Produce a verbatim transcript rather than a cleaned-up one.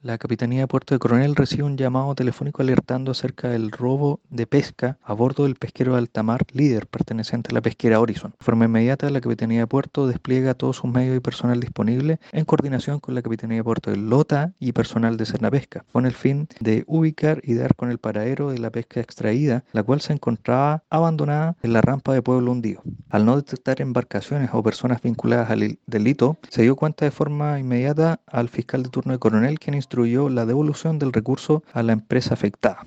La Capitanía de Puerto de Coronel recibe un llamado telefónico alertando acerca del robo de pesca a bordo del pesquero de alta mar Líder, perteneciente a la pesquera Horizon. De forma inmediata, la Capitanía de Puerto despliega todos sus medios y personal disponible en coordinación con la Capitanía de Puerto de Lota y personal de Cernapesca, con el fin de ubicar y dar con el paradero de la pesca extraída, la cual se encontraba abandonada en la rampa de Pueblo Hundido. Al no detectar embarcaciones o personas vinculadas al delito, se dio cuenta de forma inmediata al fiscal de turno de Coronel, quien instruyó la devolución del recurso a la empresa afectada.